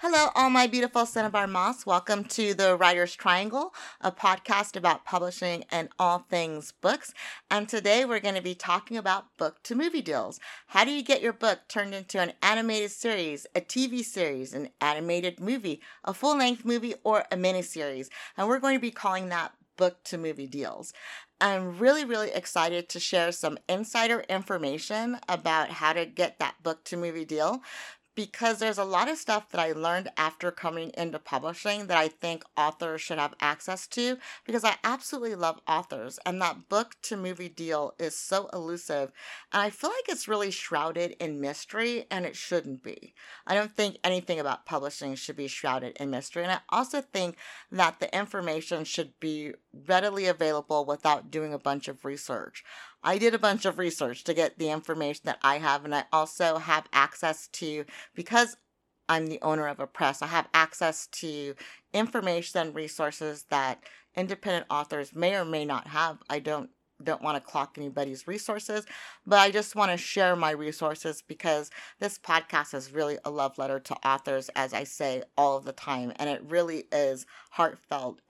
Hello, all my beautiful Cinnabar Moss. Welcome to the Writer's Triangle, a podcast about publishing and all things books. And today we're going to be talking about book to movie deals. How do you get your book turned into an animated series, a TV series, an animated movie, a full length movie, or a miniseries? And we're going to be calling that book to movie deals. I'm really excited to share some insider information about how to get that book to movie deal, because there's a lot of stuff that I learned after coming into publishing that I think authors should have access to, because I absolutely love authors, and that book to movie deal is so elusive, and I feel like it's really shrouded in mystery, and it shouldn't be. I don't think anything about publishing should be shrouded in mystery, and I also think that the information should be readily available without doing a bunch of research. I did a bunch of research to get the information that I have, and I also have access to, because I'm the owner of a press, I have access to information and resources that independent authors may or may not have. I don't want to clock anybody's resources, but I just want to share my resources because this podcast is really a love letter to authors, as I say all of the time, and it really is heartfelt,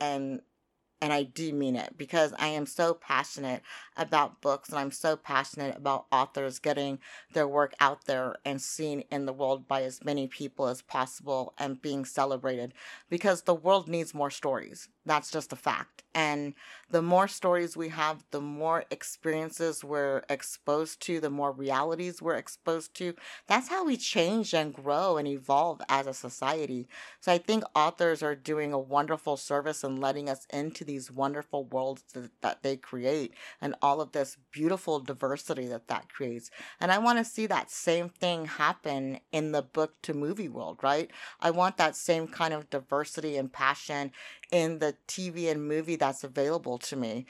and I do mean it, because I am so passionate about books, and I'm so passionate about authors getting their work out there and seen in the world by as many people as possible and being celebrated, because the world needs more stories. That's just a fact. And the more stories we have, the more experiences we're exposed to, the more realities we're exposed to. That's how we change and grow and evolve as a society. So I think authors are doing a wonderful service in letting us into these wonderful worlds that they create, and all of this beautiful diversity that creates. And I want to see that same thing happen in the book to movie world, right? I want that same kind of diversity and passion in the TV and movie that's available to me,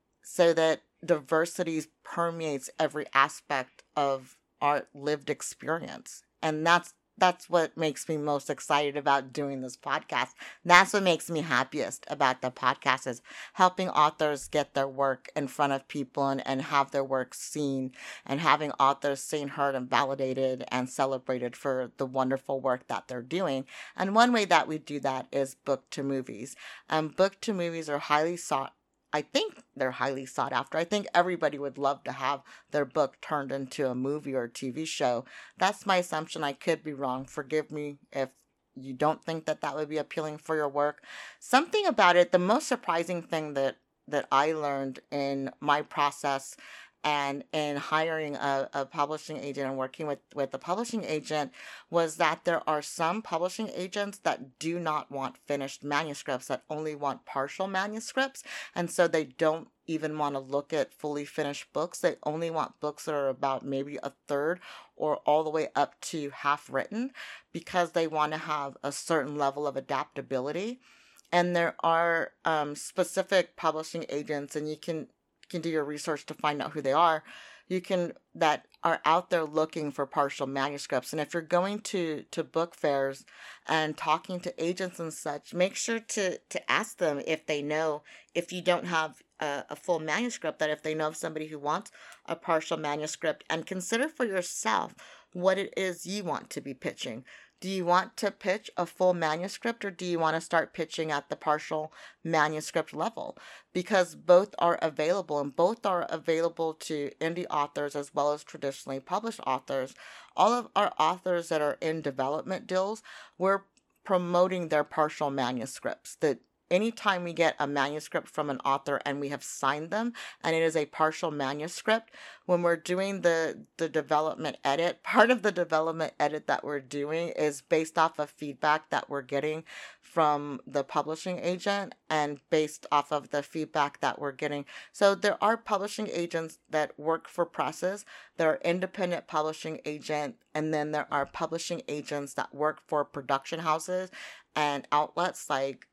so that diversity permeates every aspect of our lived experience. And that's what makes me most excited about doing this podcast. That's what makes me happiest about the podcast, is helping authors get their work in front of people, and have their work seen, and having authors seen, heard, and validated and celebrated for the wonderful work that they're doing. And one way that we do that is book to movies. Book to movies are I think they're highly sought after. I think everybody would love to have their book turned into a movie or a TV show. That's my assumption. I could be wrong. Forgive me if you don't think that would be appealing for your work. Something about it, the most surprising thing that I learned in my process and in hiring a publishing agent and working with a publishing agent, was that there are some publishing agents that do not want finished manuscripts, that only want partial manuscripts. And so they don't even want to look at fully finished books. They only want books that are about maybe a third or all the way up to half written, because they want to have a certain level of adaptability. And there are specific publishing agents, and you can do your research to find out who they are. That are out there looking for partial manuscripts. And if you're going to book fairs and talking to agents and such, make sure to ask them if they know, if you don't have a full manuscript, that if they know of somebody who wants a partial manuscript, and consider for yourself what it is you want to be pitching. Do you want to pitch a full manuscript, or do you want to start pitching at the partial manuscript level? Because both are available, and both are available to indie authors as well as traditionally published authors. All of our authors that are in development deals, we're promoting their partial manuscripts. That anytime we get a manuscript from an author and we have signed them and it is a partial manuscript, when we're doing the development edit, part of the development edit that we're doing is based off of feedback that we're getting from the publishing agent, and based off of the feedback that we're getting. So there are publishing agents that work for presses, there are independent publishing agents, and then there are publishing agents that work for production houses and outlets like,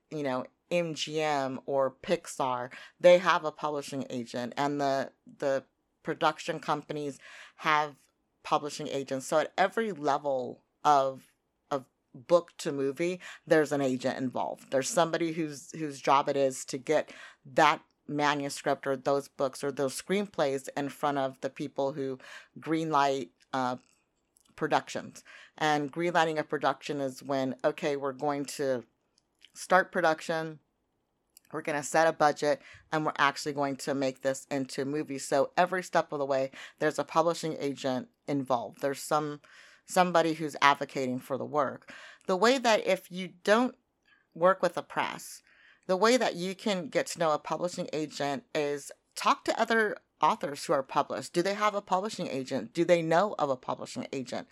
MGM or Pixar. They have a publishing agent, and the production companies have publishing agents. So at every level of book to movie, there's an agent involved. There's somebody whose job it is to get that manuscript or those books or those screenplays in front of the people who greenlight productions. And greenlighting a production is when, okay, we're going to start production, we're going to set a budget, and we're actually going to make this into a movie. So every step of the way, there's a publishing agent involved. There's somebody who's advocating for the work. The way that if you don't work with a press, the way that you can get to know a publishing agent is talk to other authors who are published. Do they have a publishing agent? Do they know of a publishing agent?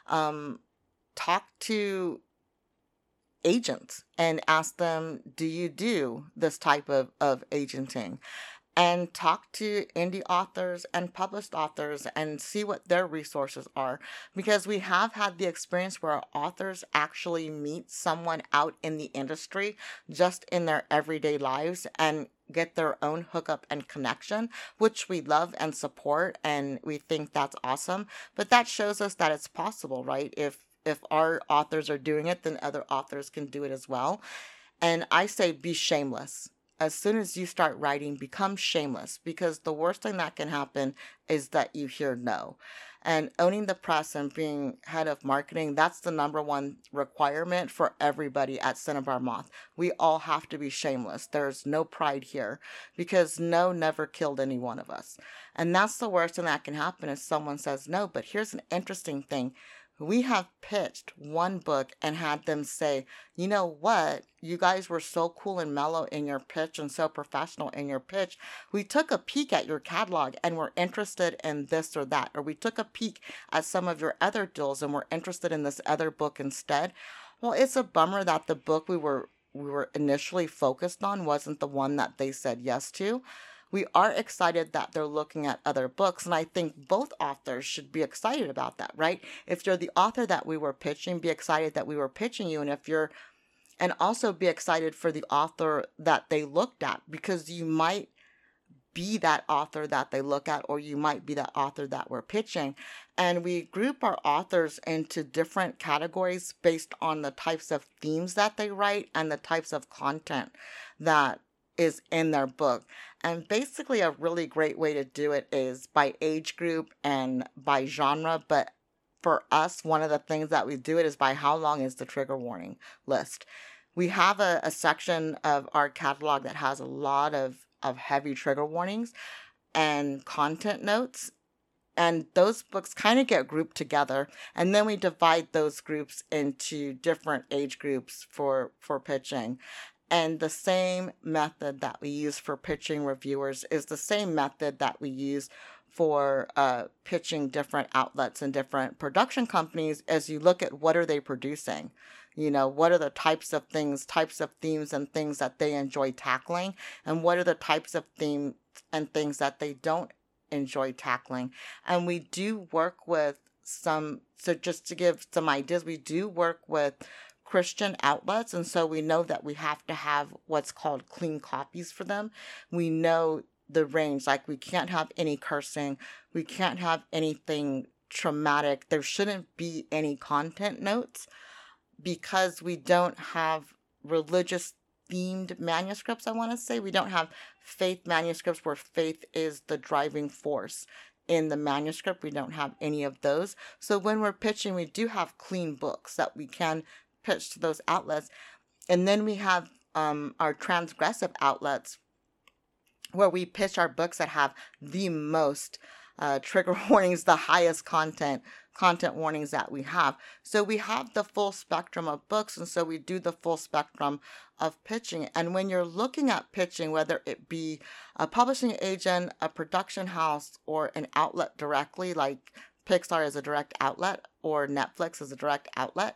Talk to agents and ask them, do you do this type of agenting? And talk to indie authors and published authors and see what their resources are. Because we have had the experience where our authors actually meet someone out in the industry just in their everyday lives and get their own hookup and connection, which we love and support, and we think that's awesome. But that shows us that it's possible, right? If our authors are doing it, then other authors can do it as well. And I say be shameless. As soon as you start writing, become shameless, because the worst thing that can happen is that you hear no. And owning the press and being head of marketing, that's the number one requirement for everybody at Cinnabar Moth. We all have to be shameless. There's no pride here, because no never killed any one of us. And that's the worst thing that can happen is someone says no. But here's an interesting thing. We have pitched one book and had them say, you know what? You guys were so cool and mellow in your pitch and so professional in your pitch. We took a peek at your catalog and we're interested in this or that. Or we took a peek at some of your other deals and we're interested in this other book instead. Well, it's a bummer that the book we were initially focused on wasn't the one that they said yes to. We are excited that they're looking at other books, and I think both authors should be excited about that, right? If you're the author that we were pitching, be excited that we were pitching you, and also be excited for the author that they looked at, because you might be that author that they look at, or you might be that author that we're pitching. And we group our authors into different categories based on the types of themes that they write and the types of content that is in their book. And basically a really great way to do it is by age group and by genre. But for us, one of the things that we do it is by how long is the trigger warning list. We have a section of our catalog that has a lot of heavy trigger warnings and content notes. And those books kind of get grouped together. And then we divide those groups into different age groups for pitching. And the same method that we use for pitching reviewers is the same method that we use for pitching different outlets and different production companies as you look at what are they producing. You know, what are the types of themes and things that they enjoy tackling, and what are the types of themes and things that they don't enjoy tackling. And we do work with so just to give some ideas, we do work with Christian outlets, and so we know that we have to have what's called clean copies for them. We know the range, like we can't have any cursing, we can't have anything traumatic, there shouldn't be any content notes, because we don't have religious themed manuscripts. I want to say we don't have faith manuscripts where faith is the driving force in the manuscript. We don't have any of those. So when we're pitching, we do have clean books that we can pitch to those outlets. And then we have our transgressive outlets where we pitch our books that have the most trigger warnings, the highest content warnings that we have. So we have the full spectrum of books, and so we do the full spectrum of pitching. And when you're looking at pitching, whether it be a publishing agent, a production house, or an outlet directly, like Pixar is a direct outlet or Netflix is a direct outlet,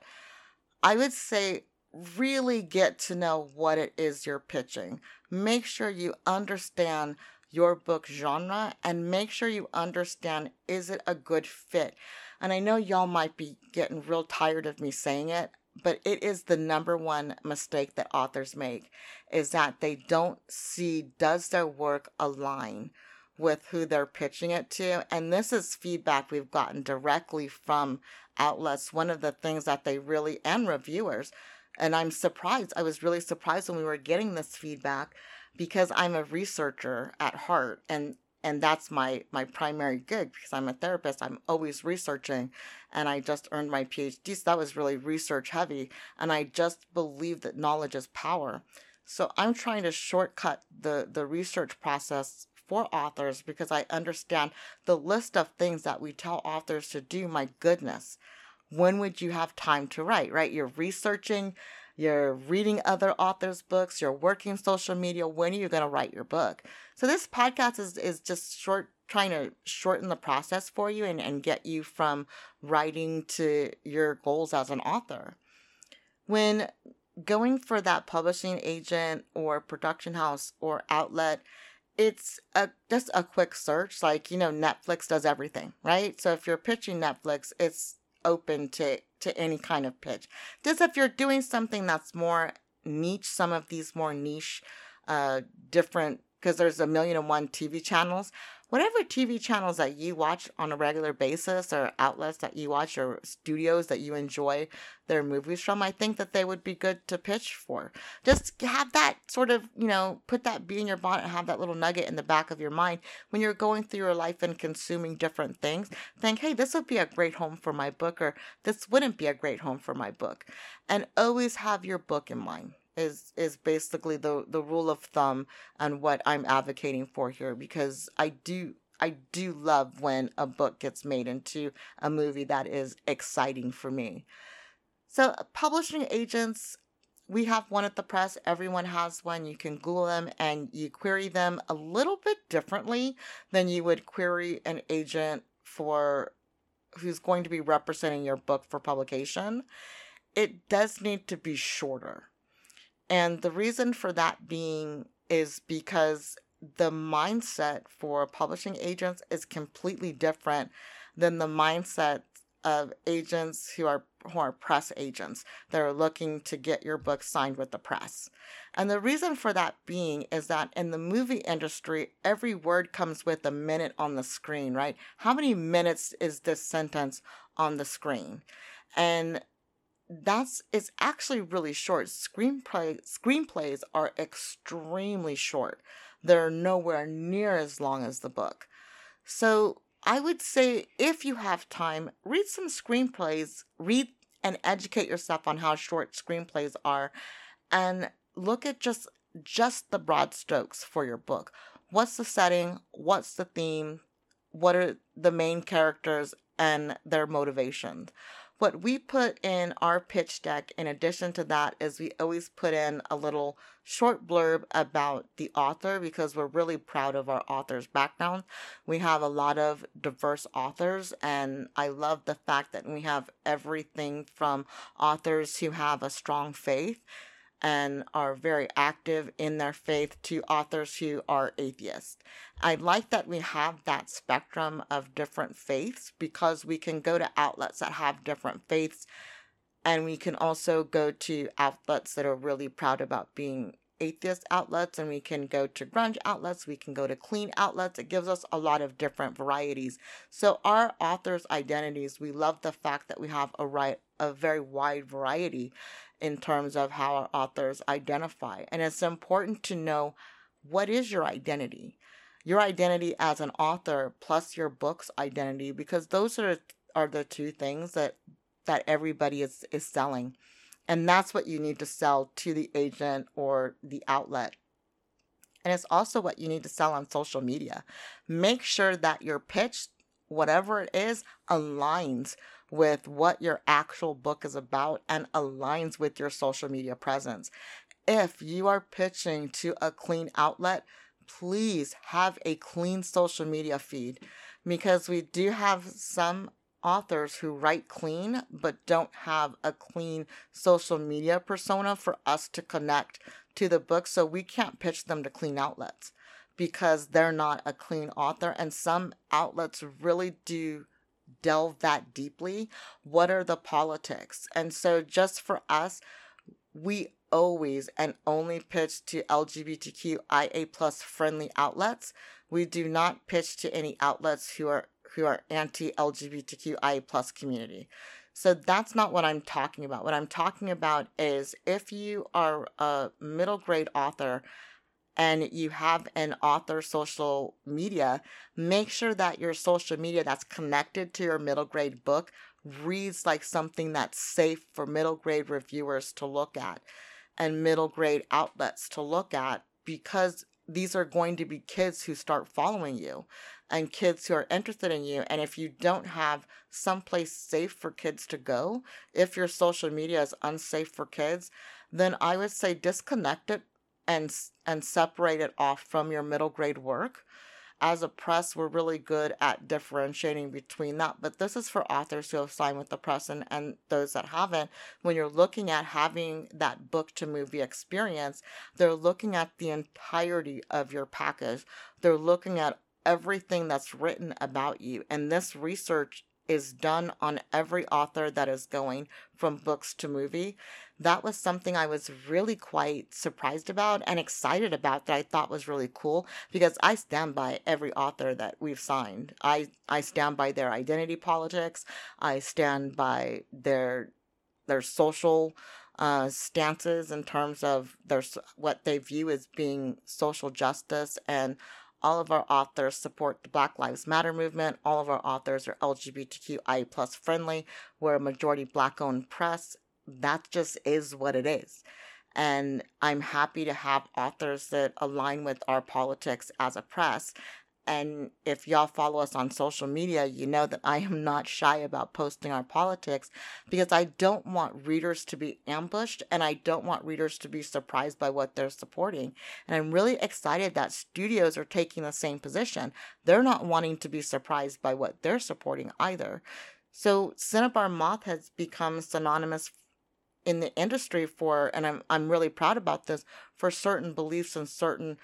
I would say really get to know what it is you're pitching. Make sure you understand your book genre and make sure you understand, is it a good fit? And I know y'all might be getting real tired of me saying it, but it is the number one mistake that authors make, is that they don't see, does their work align with who they're pitching it to? And this is feedback we've gotten directly from outlets. One of the things that they really, and reviewers, and I was really surprised when we were getting this feedback, because I'm a researcher at heart, and and that's my primary gig because I'm a therapist. I'm always researching, and I just earned my PhD, so that was really research heavy, and I just believe that knowledge is power. So I'm trying to shortcut the research process for authors because I understand the list of things that we tell authors to do. My goodness, when would you have time to write, right? You're researching, you're reading other authors' books, you're working social media. When are you going to write your book? So this podcast is just trying to shorten the process for you and get you from writing to your goals as an author. When going for that publishing agent or production house or outlet, it's just a quick search. Like, Netflix does everything, right? So if you're pitching Netflix, it's open to any kind of pitch. Just if you're doing something that's more niche, some of these more niche, different, because there's 1,000,001 TV channels. Whatever TV channels that you watch on a regular basis or outlets that you watch or studios that you enjoy their movies from, I think that they would be good to pitch for. Just have that sort of, put that bee in your bonnet and have that little nugget in the back of your mind when you're going through your life and consuming different things. Think, hey, this would be a great home for my book, or this wouldn't be a great home for my book. And always have your book in mind is basically the rule of thumb and what I'm advocating for here, because I do love when a book gets made into a movie that is exciting for me. So publishing agents, we have one at the press. Everyone has one. You can Google them and you query them a little bit differently than you would query an agent for who's going to be representing your book for publication. It does need to be shorter. And the reason for that being is because the mindset for publishing agents is completely different than the mindset of agents who are press agents that are looking to get your book signed with the press. And the reason for that being is that in the movie industry, every word comes with a minute on the screen, right? How many minutes is this sentence on the screen? And it's actually really short. Screenplays are extremely short. They're nowhere near as long as the book. So I would say if you have time, read some screenplays, read and educate yourself on how short screenplays are, and look at just the broad strokes for your book. What's the setting? What's the theme? What are the main characters and their motivations? What we put in our pitch deck, in addition to that, is we always put in a little short blurb about the author because we're really proud of our author's background. We have a lot of diverse authors, and I love the fact that we have everything from authors who have a strong faith and are very active in their faith to authors who are atheists. I like that we have that spectrum of different faiths because we can go to outlets that have different faiths, and we can also go to outlets that are really proud about being atheist outlets, and we can go to grunge outlets, we can go to clean outlets. It gives us a lot of different varieties. So our authors' identities, we love the fact that we have a very wide variety in terms of how our authors identify. And it's important to know, what is your identity? Your identity as an author plus your book's identity, because those are the two things that everybody is selling. And that's what you need to sell to the agent or the outlet. And it's also what you need to sell on social media. Make sure that your pitch, whatever it is, aligns with what your actual book is about and aligns with your social media presence. If you are pitching to a clean outlet, please have a clean social media feed, because we do have some authors who write clean but don't have a clean social media persona for us to connect to the book. So we can't pitch them to clean outlets because they're not a clean author. And some outlets really do delve that deeply. What are the politics? And so just for us, we always and only pitch to LGBTQIA plus friendly outlets. We do not pitch to any outlets who are anti-LGBTQIA plus community. So that's not what I'm talking about. What I'm talking about is if you are a middle grade author and you have an author social media, make sure that your social media that's connected to your middle grade book reads like something that's safe for middle grade reviewers to look at and middle grade outlets to look at, because these are going to be kids who start following you and kids who are interested in you. And if you don't have someplace safe for kids to go, if your social media is unsafe for kids, then I would say disconnect it and separate it off from your middle grade work. As a press, we're really good at differentiating between that, but this is for authors who have signed with the press and those that haven't. When you're looking at having that book to movie experience, they're looking at the entirety of your package. They're looking at everything that's written about you, and this research is done on every author that is going from books to movie. That was something I was really quite surprised about and excited about, that I thought was really cool, because I stand by every author that we've signed. I stand by their identity politics. I stand by their social stances in terms of what they view as being social justice. And all of our authors support the Black Lives Matter movement. All of our authors are LGBTQI plus friendly. We're a majority Black owned press. That just is what it is. And I'm happy to have authors that align with our politics as a press. And if y'all follow us on social media, you know that I am not shy about posting our politics, because I don't want readers to be ambushed and I don't want readers to be surprised by what they're supporting. And I'm really excited that studios are taking the same position. They're not wanting to be surprised by what they're supporting either. So Cinnabar Moth has become synonymous in the industry for, and I'm really proud about this, for certain beliefs and certain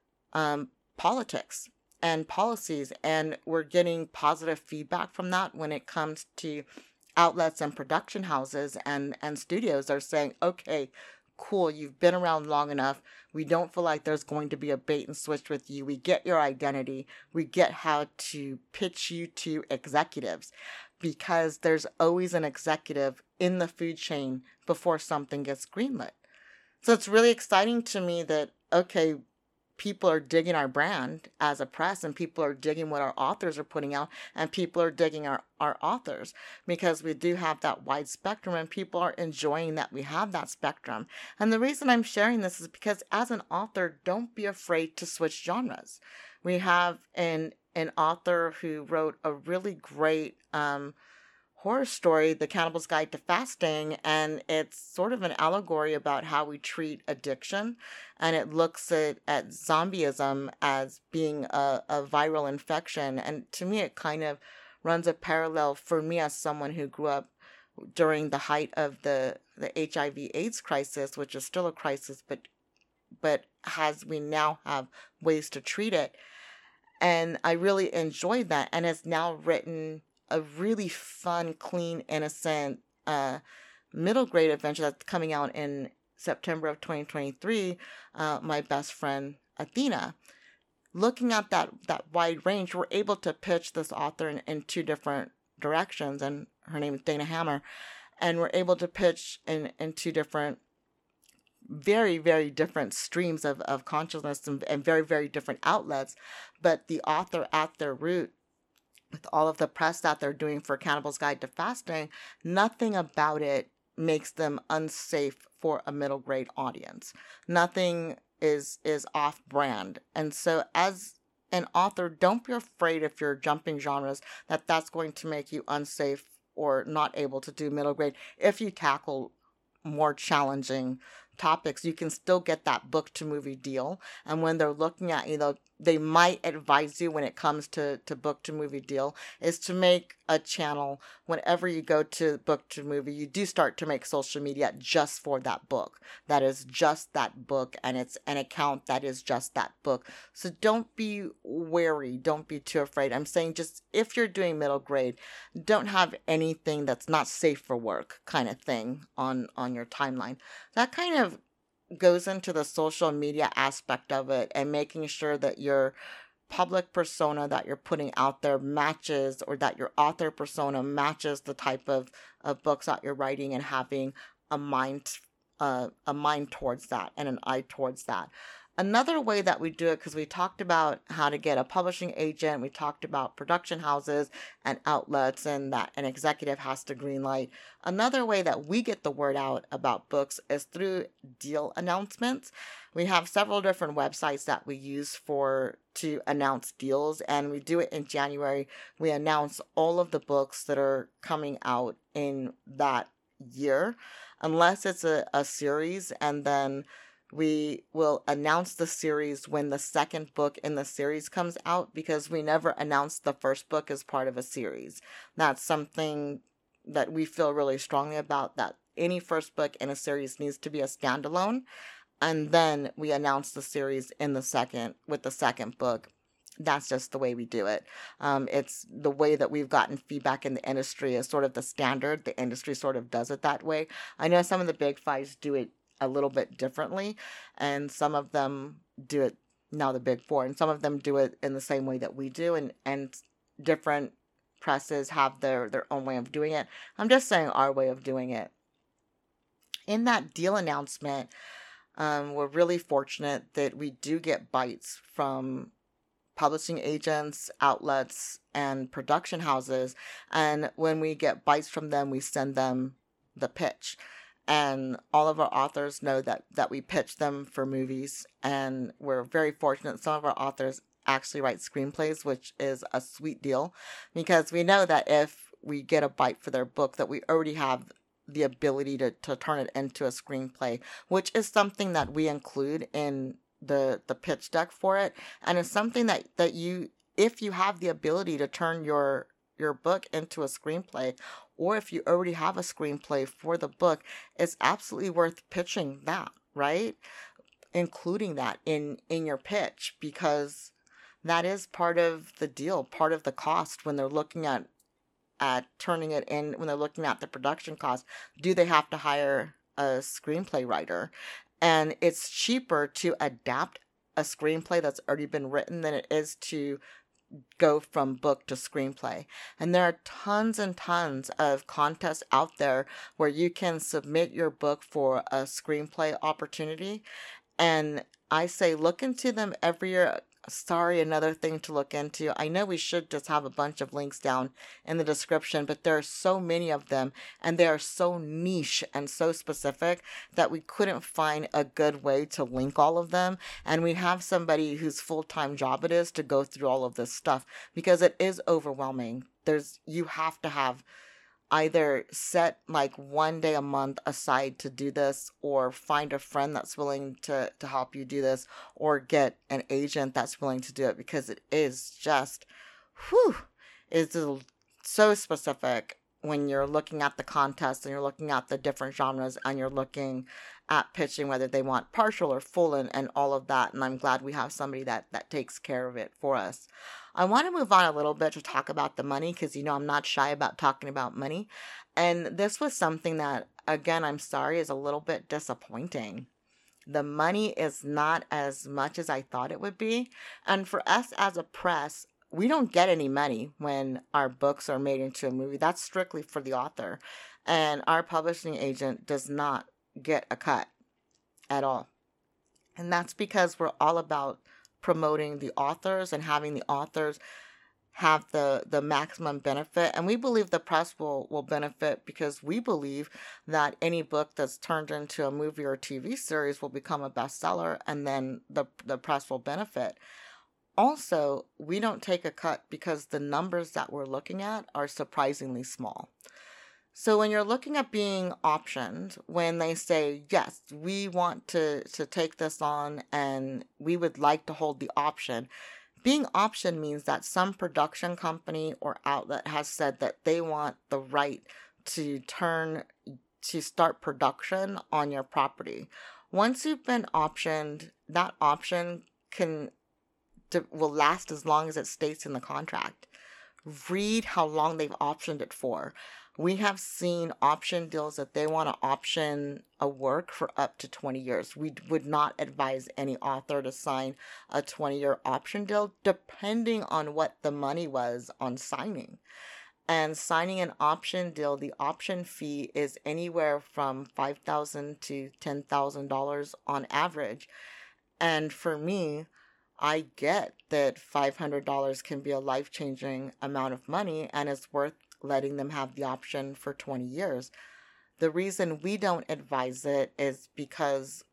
politics and policies, and we're getting positive feedback from that when it comes to outlets and production houses and studios are saying, okay, cool, you've been around long enough. We don't feel like there's going to be a bait and switch with you. We get your identity. We get how to pitch you to executives, because there's always an executive in the food chain before something gets greenlit. So it's really exciting to me that, okay, people are digging our brand as a press, and people are digging what our authors are putting out, and people are digging our authors, because we do have that wide spectrum and people are enjoying that we have that spectrum. And the reason I'm sharing this is because as an author, don't be afraid to switch genres. We have an author who wrote a really great horror story, The Cannibal's Guide to Fasting, and it's sort of an allegory about how we treat addiction, and it looks at zombieism as being a viral infection. And to me, it kind of runs a parallel for me as someone who grew up during the height of the HIV/AIDS crisis, which is still a crisis, but we now have ways to treat it. And I really enjoyed that, and it's now written a really fun, clean, innocent middle grade adventure that's coming out in September of 2023, My Best Friend Athena. Looking at that wide range, we're able to pitch this author in two different directions, and her name is Dana Hammer, and we're able to pitch in two different, very, very different streams of consciousness and very, very different outlets, but the author at their root, with all of the press that they're doing for Cannibal's Guide to Fasting, nothing about it makes them unsafe for a middle grade audience. Nothing is off brand. And so as an author, don't be afraid if you're jumping genres that's going to make you unsafe or not able to do middle grade. If you tackle more challenging topics, you can still get that book to movie deal. And when they're looking at you, they might advise you, when it comes to book to movie deal, is to make a channel. Whenever you go to book to movie, you do start to make social media just for that book. That is just that book, and it's an account that is just that book. So don't be wary. Don't be too afraid. I'm saying, just if you're doing middle grade, don't have anything that's not safe for work kind of thing on your timeline. That kind of goes into the social media aspect of it, and making sure that your public persona that you're putting out there matches, or that your author persona matches the type of books that you're writing, and having a mind towards that and an eye towards that. Another way that we do it, because we talked about how to get a publishing agent, we talked about production houses and outlets, and that an executive has to greenlight. Another way that we get the word out about books is through deal announcements. We have several different websites that we use to announce deals, and we do it in January. We announce all of the books that are coming out in that year, unless it's a series, and then we will announce the series when the second book in the series comes out, because we never announce the first book as part of a series. That's something that we feel really strongly about, that any first book in a series needs to be a standalone, and then we announce the series in the second with the second book. That's just the way we do it. It's the way that we've gotten feedback in the industry is sort of the standard. The industry sort of does it that way. I know some of the big fives do it a little bit differently, and some of them do it, now the big four, and some of them do it in the same way that we do, and different presses have their own way of doing it. I'm just saying our way of doing it. In that deal announcement, we're really fortunate that we do get bites from publishing agents, outlets, and production houses. And when we get bites from them, we send them the pitch. And all of our authors know that we pitch them for movies. And we're very fortunate. Some of our authors actually write screenplays, which is a sweet deal, because we know that if we get a bite for their book, that we already have the ability to turn it into a screenplay, which is something that we include in the pitch deck for it. And it's something that you, if you have the ability to turn your book into a screenplay, or if you already have a screenplay for the book, it's absolutely worth pitching that, right? Including that in your pitch, because that is part of the deal, part of the cost when they're looking at turning it in, when they're looking at the production cost. Do they have to hire a screenplay writer? And it's cheaper to adapt a screenplay that's already been written than it is to go from book to screenplay. And there are tons and tons of contests out there where you can submit your book for a screenplay opportunity. And I say look into them every year. Sorry, another thing to look into. I know we should just have a bunch of links down in the description, but there are so many of them, and they are so niche and so specific that we couldn't find a good way to link all of them. And we have somebody whose full-time job it is to go through all of this stuff, because it is overwhelming. You have to have either set like one day a month aside to do this, or find a friend that's willing to help you do this, or get an agent that's willing to do it, because it is just, it's so specific when you're looking at the contest and you're looking at the different genres and you're looking at pitching, whether they want partial or full and all of that. And I'm glad we have somebody that takes care of it for us. I want to move on a little bit to talk about the money, because, I'm not shy about talking about money. And this was something that, again, I'm sorry, is a little bit disappointing. The money is not as much as I thought it would be. And for us as a press, we don't get any money when our books are made into a movie. That's strictly for the author. And our publishing agent does not get a cut at all. And that's because we're all about promoting the authors and having the authors have the maximum benefit. And we believe the press will benefit, because we believe that any book that's turned into a movie or TV series will become a bestseller, and then the press will benefit. Also, we don't take a cut because the numbers that we're looking at are surprisingly small. So when you're looking at being optioned, when they say, yes, we want to take this on and we would like to hold the option, being optioned means that some production company or outlet has said that they want the right to start production on your property. Once you've been optioned, that option will last as long as it states in the contract. Read how long they've optioned it for. We have seen option deals that they want to option a work for up to 20 years. We would not advise any author to sign a 20-year option deal, depending on what the money was on signing. And signing an option deal, the option fee is anywhere from $5,000 to $10,000 on average. And for me, I get that $500 can be a life-changing amount of money and it's worth letting them have the option for 20 years. The reason we don't advise it is because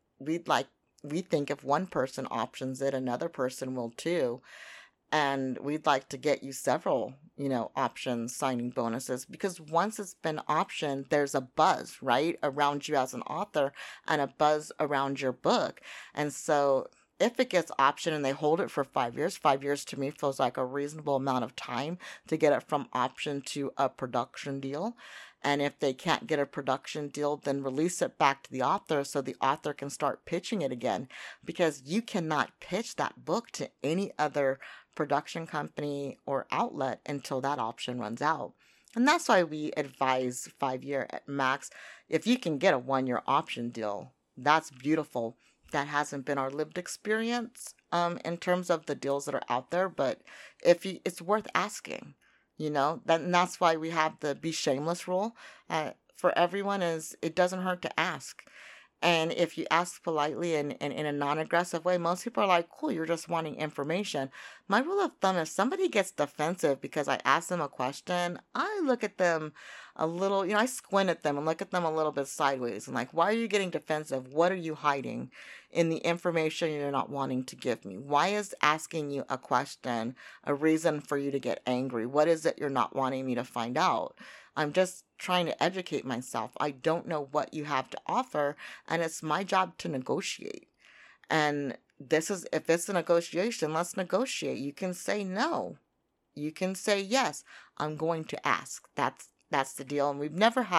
we think if one person options it, another person will too. And we'd like to get you several, option signing bonuses, because once it's been optioned, there's a buzz, right, around you as an author and a buzz around your book. And so if it gets optioned and they hold it for 5 years, 5 years to me feels like a reasonable amount of time to get it from option to a production deal. And if they can't get a production deal, then release it back to the author so the author can start pitching it again. Because you cannot pitch that book to any other production company or outlet until that option runs out. And that's why we advise 5 year at max. If you can get a 1 year option deal, that's beautiful. That hasn't been our lived experience in terms of the deals that are out there, but it's worth asking. That's why we have the be shameless rule for everyone. Is it doesn't hurt to ask. And if you ask politely and in a non-aggressive way, most people are like, cool, you're just wanting information. My rule of thumb, if somebody gets defensive because I ask them a question, I look at them a little, I squint at them and look at them a little bit sideways. And like, why are you getting defensive? What are you hiding in the information you're not wanting to give me? Why is asking you a question a reason for you to get angry? What is it you're not wanting me to find out? I'm just trying to educate myself. I don't know what you have to offer, and it's my job to negotiate. And if it's a negotiation, let's negotiate. You can say no. You can say yes. I'm going to ask. That's the deal. And we've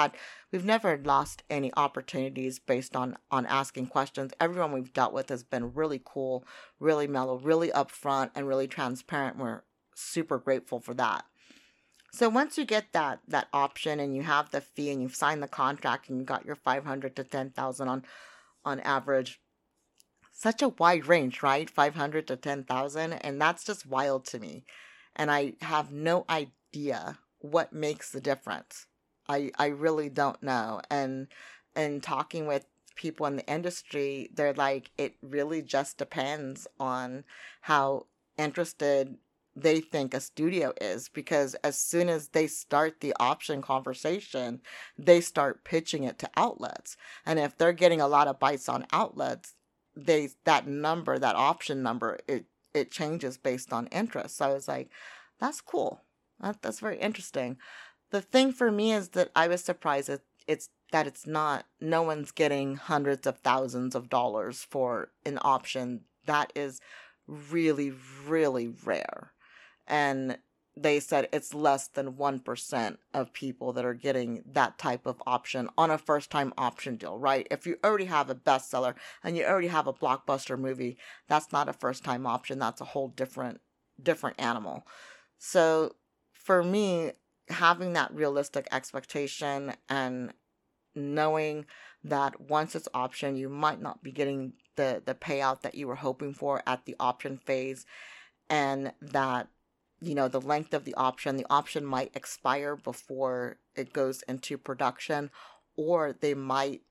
never lost any opportunities based on asking questions. Everyone we've dealt with has been really cool, really mellow, really upfront, and really transparent. We're super grateful for that. So once you get that option and you have the fee and you've signed the contract and you got your 500 to 10,000 on average, such a wide range, right? 500 to 10,000, and that's just wild to me. And I have no idea what makes the difference. I really don't know. And talking with people in the industry, they're like, it really just depends on how interested they think a studio is, because as soon as they start the option conversation, they start pitching it to outlets. And if they're getting a lot of bites on outlets, that option number, it changes based on interest. So I was like, that's cool. That's very interesting. The thing for me is that I was surprised no one's getting hundreds of thousands of dollars for an option. That is really, really rare. And they said it's less than 1% of people that are getting that type of option on a first-time option deal, right? If you already have a bestseller and you already have a blockbuster movie, that's not a first-time option. That's a whole different animal. So for me, having that realistic expectation and knowing that once it's optioned, you might not be getting the payout that you were hoping for at the option phase, and that the length of the option might expire before it goes into production, or they might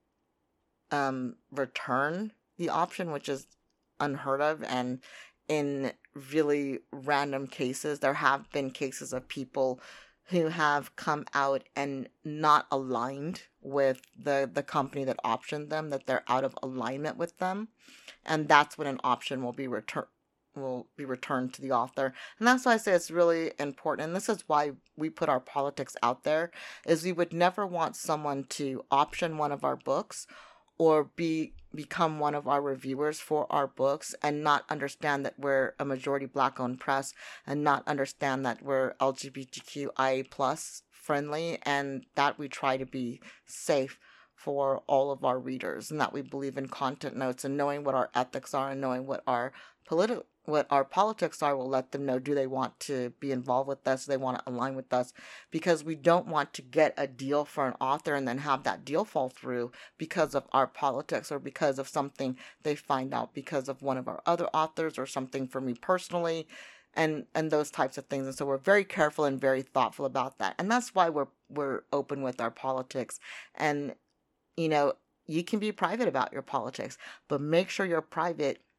return the option, which is unheard of. And in really random cases, there have been cases of people who have come out and not aligned with the company that optioned them, that they're out of alignment with them. And that's when an option will be returned to the author. And that's why I say it's really important. And this is why we put our politics out there, is we would never want someone to option one of our books or become one of our reviewers for our books and not understand that we're a majority Black-owned press, and not understand that we're LGBTQIA plus friendly, and that we try to be safe for all of our readers, and that we believe in content notes and knowing what our ethics are and knowing what our politics are will let them know, do they want to be involved with us, do they want to align with us, because we don't want to get a deal for an author and then have that deal fall through because of our politics, or because of something they find out because of one of our other authors, or something for me personally, and those types of things. And so we're very careful and very thoughtful about that. And that's why we're open with our politics. And you can be private about your politics, but make sure you're private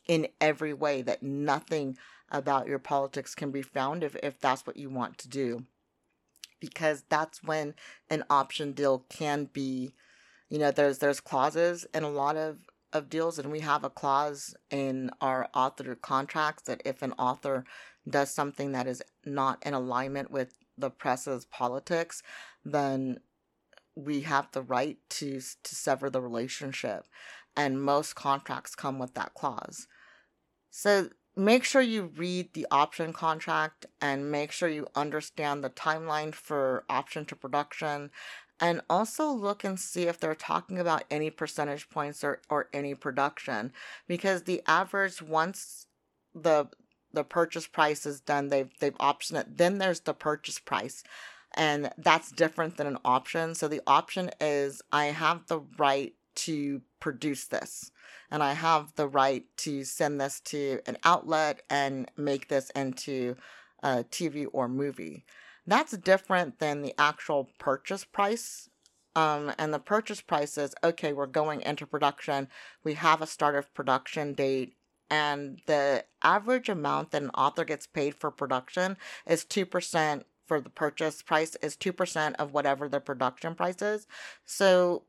in every way, that nothing about your politics can be found if that's what you want to do. Because that's when an option deal can be, there's clauses in a lot of deals, and we have a clause in our author contracts that if an author does something that is not in alignment with the press's politics, then we have the right to sever the relationship. And most contracts come with that clause. So make sure you read the option contract and make sure you understand the timeline for option to production. And also look and see if they're talking about any percentage points or any production. Because the average, once the purchase price is done, they've optioned it, then there's the purchase price. And that's different than an option. So the option is, I have the right to produce this, and I have the right to send this to an outlet and make this into a TV or movie. That's different than the actual purchase price. And the purchase price is, okay, we're going into production. We have a start of production date. And the average amount that an author gets paid for production is 2%. For the purchase price is 2% of whatever the production price is. So,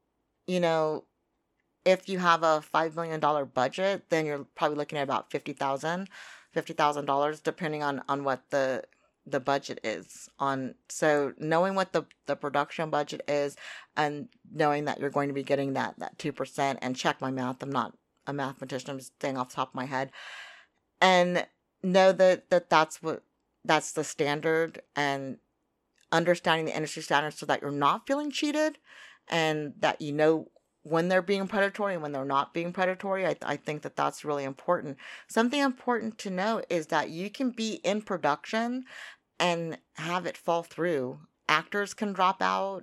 if you have a $5 million budget, then you're probably looking at about $50,000, depending on what the budget is on. So knowing what the production budget is, and knowing that you're going to be getting that 2%, and check my math. I'm not a mathematician. I'm just saying off the top of my head, and know that's the standard, and understanding the industry standards so that you're not feeling cheated, and that when they're being predatory and when they're not being predatory. I think that's really important. Something important to know is that you can be in production and have it fall through. Actors can drop out,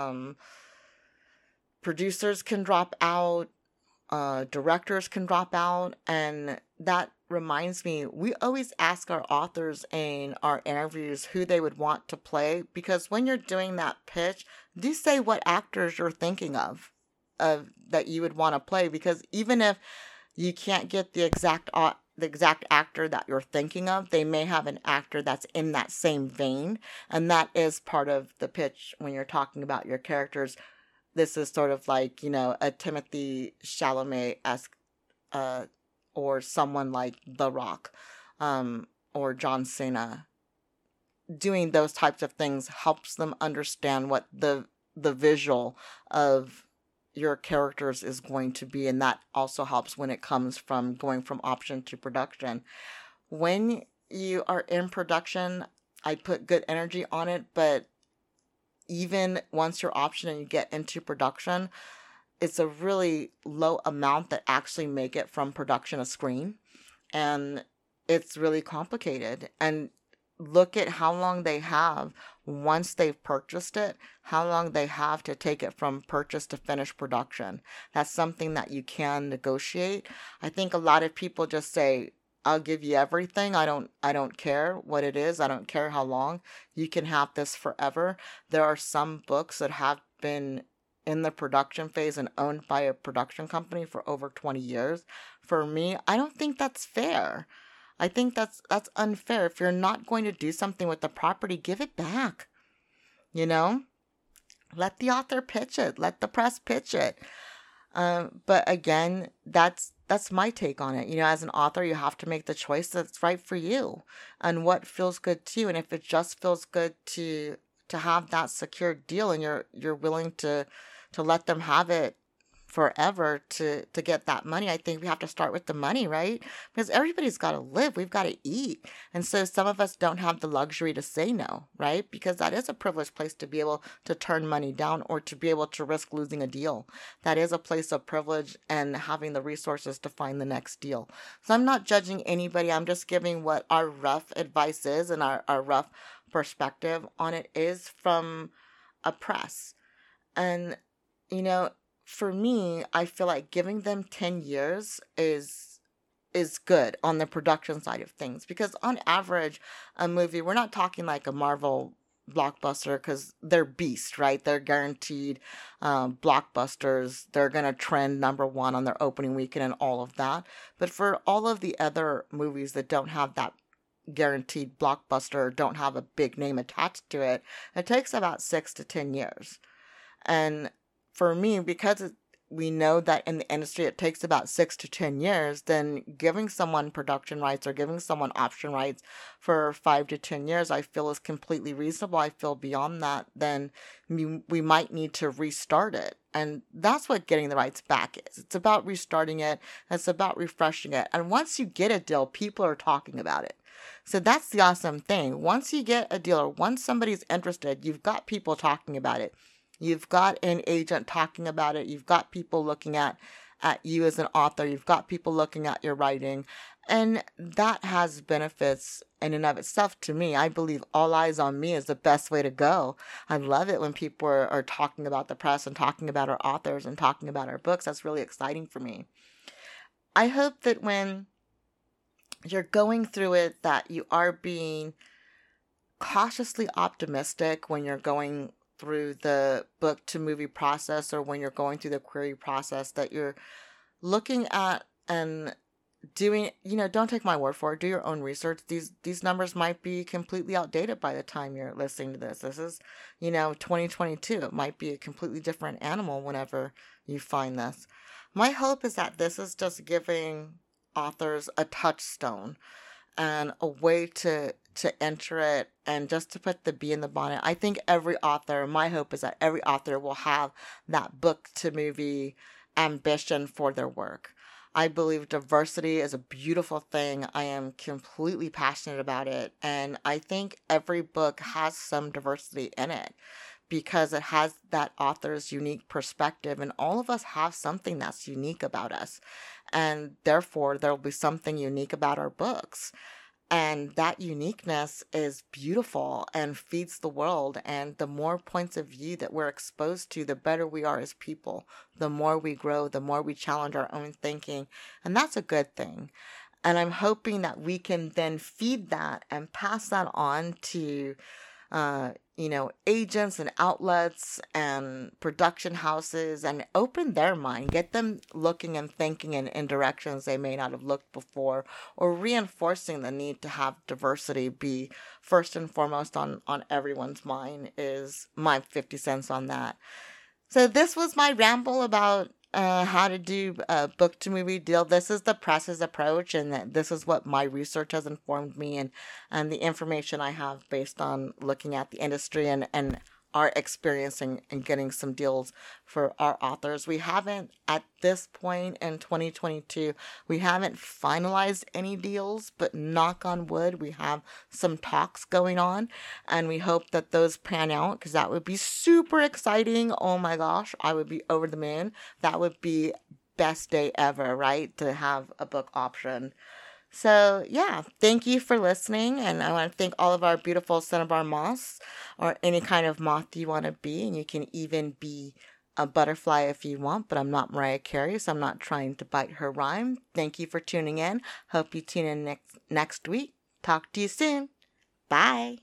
producers can drop out, directors can drop out, and that reminds me, we always ask our authors in our interviews who they would want to play, because when you're doing that pitch, do say what actors you're thinking of that you would want to play, because even if you can't get the exact actor that you're thinking of, they may have an actor that's in that same vein, and that is part of the pitch when you're talking about your characters. This is sort of like, a Timothy Chalamet-esque, or someone like The Rock, or John Cena. Doing those types of things helps them understand what the visual of your characters is going to be, and that also helps when it comes from going from option to production. When you are in production, I put good energy on it, but even once you're optioned and you get into production, it's a really low amount that actually make it from production to screen. And it's really complicated. And look at how long they have once they've purchased it, how long they have to take it from purchase to finished production. That's something that you can negotiate. I think a lot of people just say, I'll give you everything. I don't care what it is. I don't care how long. You can have this forever. There are some books that have been in the production phase and owned by a production company for over 20 years. For me, I don't think that's fair. I think that's unfair. If you're not going to do something with the property, give it back. Let the author pitch it. Let the press pitch it. But again, that's my take on it. As an author, you have to make the choice that's right for you and what feels good to you. And if it just feels good to have that secured deal, and you're willing to let them have it forever to get that money, I think we have to start with the money, right? Because everybody's got to live. We've got to eat. And so some of us don't have the luxury to say no, right? Because that is a privileged place to be able to turn money down or to be able to risk losing a deal. That is a place of privilege and having the resources to find the next deal. So I'm not judging anybody. I'm just giving what our rough advice is and our rough perspective on it is from a press. And, for me, I feel like giving them 10 years is good on the production side of things, because on average, a movie, we're not talking like a Marvel blockbuster because they're beast, right? They're guaranteed blockbusters. They're going to trend number one on their opening weekend and all of that. But for all of the other movies that don't have that guaranteed blockbuster, don't have a big name attached to it, it takes about 6 to 10 years. And for me, because we know that in the industry it takes about 6 to 10 years, then giving someone production rights or giving someone option rights for 5 to 10 years, I feel is completely reasonable. I feel beyond that, then we might need to restart it. And that's what getting the rights back is. It's about restarting it. It's about refreshing it. And once you get a deal, people are talking about it. So that's the awesome thing. Once you get a deal or once somebody's interested, you've got people talking about it. You've got an agent talking about it. You've got people looking at you as an author. You've got people looking at your writing. And that has benefits in and of itself to me. I believe all eyes on me is the best way to go. I love it when people are talking about the press and talking about our authors and talking about our books. That's really exciting for me. I hope that when you're going through it, that you are being cautiously optimistic when you're going through the book to movie process or when you're going through the query process, that you're looking at and doing, don't take my word for it, do your own research. These numbers might be completely outdated by the time you're listening to this. This is, 2022. It might be a completely different animal whenever you find this. My hope is that this is just giving authors a touchstone and a way to enter it and just to put the bee in the bonnet. I think every author, my hope is that every author will have that book to movie ambition for their work. I believe diversity is a beautiful thing. I am completely passionate about it. And I think every book has some diversity in it because it has that author's unique perspective. And all of us have something that's unique about us. And therefore, there will be something unique about our books. And that uniqueness is beautiful and feeds the world. And the more points of view that we're exposed to, the better we are as people. The more we grow, the more we challenge our own thinking. And that's a good thing. And I'm hoping that we can then feed that and pass that on to agents and outlets and production houses and open their mind, get them looking and thinking in directions they may not have looked before, or reinforcing the need to have diversity be first and foremost on everyone's mind is my 50 cents on that. So this was my ramble about how to do a book to movie deal. This is the press's approach, and this is what my research has informed me and the information I have based on looking at the industry and our experience in getting some deals for our authors. We haven't, at this point in 2022, we haven't finalized any deals, but knock on wood, we have some talks going on, and we hope that those pan out, because that would be super exciting. Oh my gosh, I would be over the moon. That would be best day ever, right? To have a book option. So, yeah, thank you for listening. And I want to thank all of our beautiful cinnabar moths, or any kind of moth you want to be. And you can even be a butterfly if you want, but I'm not Mariah Carey, so I'm not trying to bite her rhyme. Thank you for tuning in. Hope you tune in next week. Talk to you soon. Bye.